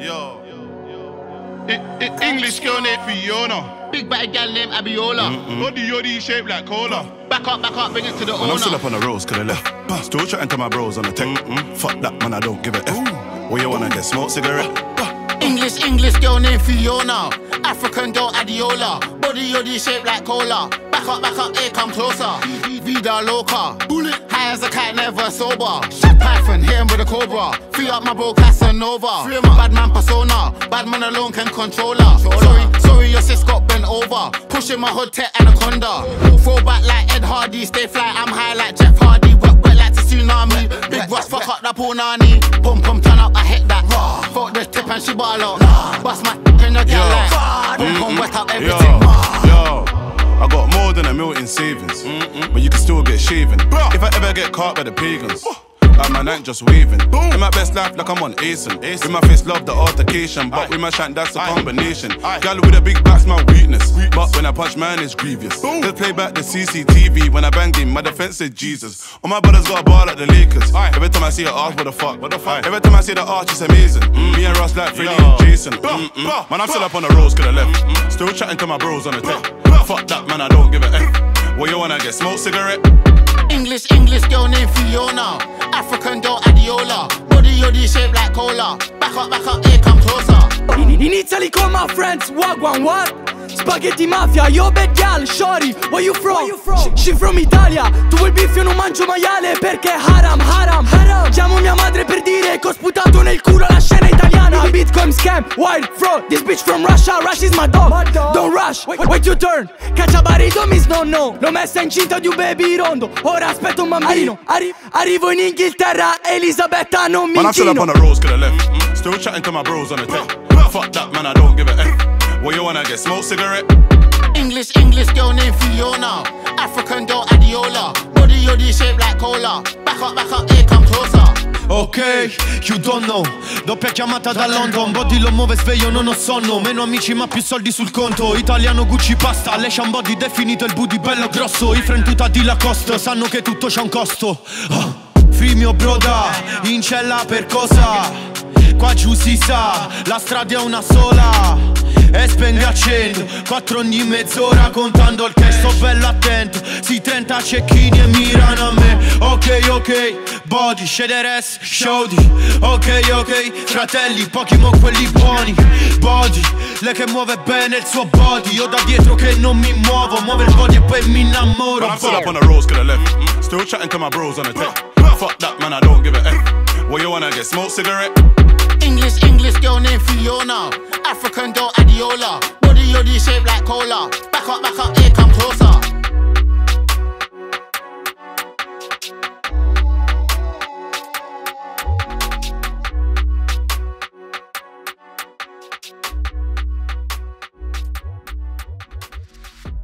English girl named Fiona. Big bad gal named Abiola. Body yoddy shaped like cola. Back up, bring it to the owner. I'm still up on the roads, could I left. Still chatting to my bros on the tech. Fuck that, man, I don't give a F. Where you wanna get smoked cigarette? English girl named Fiona. African girl Adiola. Body yoddy shaped like cola. Back up, here come closer. Vida loca. Bullet. High as a kite, never sober. Python, hit him with a cobra. Free up my bro Casanova. Bad man persona. Bad man alone can control her. Sorry, your sis got bent over. Pushing my hood tech anaconda. Throw back like Ed Hardy. Stay fly, I'm high like Jeff Hardy. Wet like the tsunami. Big Ross, fuck up the punani. Pum turn up, I hit that. Fuck this tip and she ball out. Bust my in the girl like. Pum wet up everything. Yo, I got more than $1 million in savings, but you can still get shaven. If I ever get caught by the pagans, like my night just waving. In my best life, like I'm on Asen. With my face, love the altercation, but with my shank, that's a combination. Gal with a big back's my weakness, but when I punch, man, it's grievous. Just play back the CCTV when I bang him. My defense said Jesus. All my brothers got a ball like the Lakers. Every time I see her arch, what the fuck? Every time I see the arch, it's amazing. Me and Ross like Freddie and Jason. Man, I'm still up on the roads, could I left. Still chatting to my bros on the tech. Fuck that, man, I don't give a F. Where you wanna get smoked cigarette? English girl named Fiona. African girl Adiola. Body yoddy shaped like cola. Back up, here come closer. In Italy call my friends, wagwan, what? Spaghetti mafia, yo bad gal, shorty, where you from? She from Italia, tu il beef io non mangio maiale perché haram. Chiamo mia madre per dire che ho sputato nel culo la scena italiana. Bitcoin scam, wild fraud, this bitch from Russia, Rush is my dog. Don't rush, wait your turn. Cacciabarito mi snonno, l'ho messa incinta di un baby rondo. Ora aspetto un bambino. Arrivo in Inghilterra, Elisabetta non mi inchino. Man, I'm still up on the roads, could I left. Still chatting to my bros on the tech. Fuck that, man, I don't give a F. Where you wanna get smoked cigarette? English girl named Fiona. African girl Adiola. Body yoddy shaped like cola. Back up, here come closer. Ok, you don't know. Doppia chiamata da London. Body lo muove sveglio, non ho sonno. Meno amici ma più soldi sul conto. Italiano Gucci pasta. Lei body definito il booty bello grosso. I friend tutti di Lacoste sanno che tutto c'ha un costo. Fimio broda, in cella per cosa? Qua giù si sa, la strada è una sola. E spengo e accendo 4 ogni mezz'ora contando il cash. Sto bello attento, sì 30 cecchini e mirano a me. Ok, body, shederes, showdy. Ok, fratelli, pochi mo quelli buoni. Body, lei che muove bene il suo body. Io da dietro che non mi muovo. Muove il body e poi mi innamoro. I'm still up on the roads, could I left. Still chatting to my bros on the tech. Fuck that, man, I don't give a F. Where you wanna get smoked cigarette? English girl named Fiona.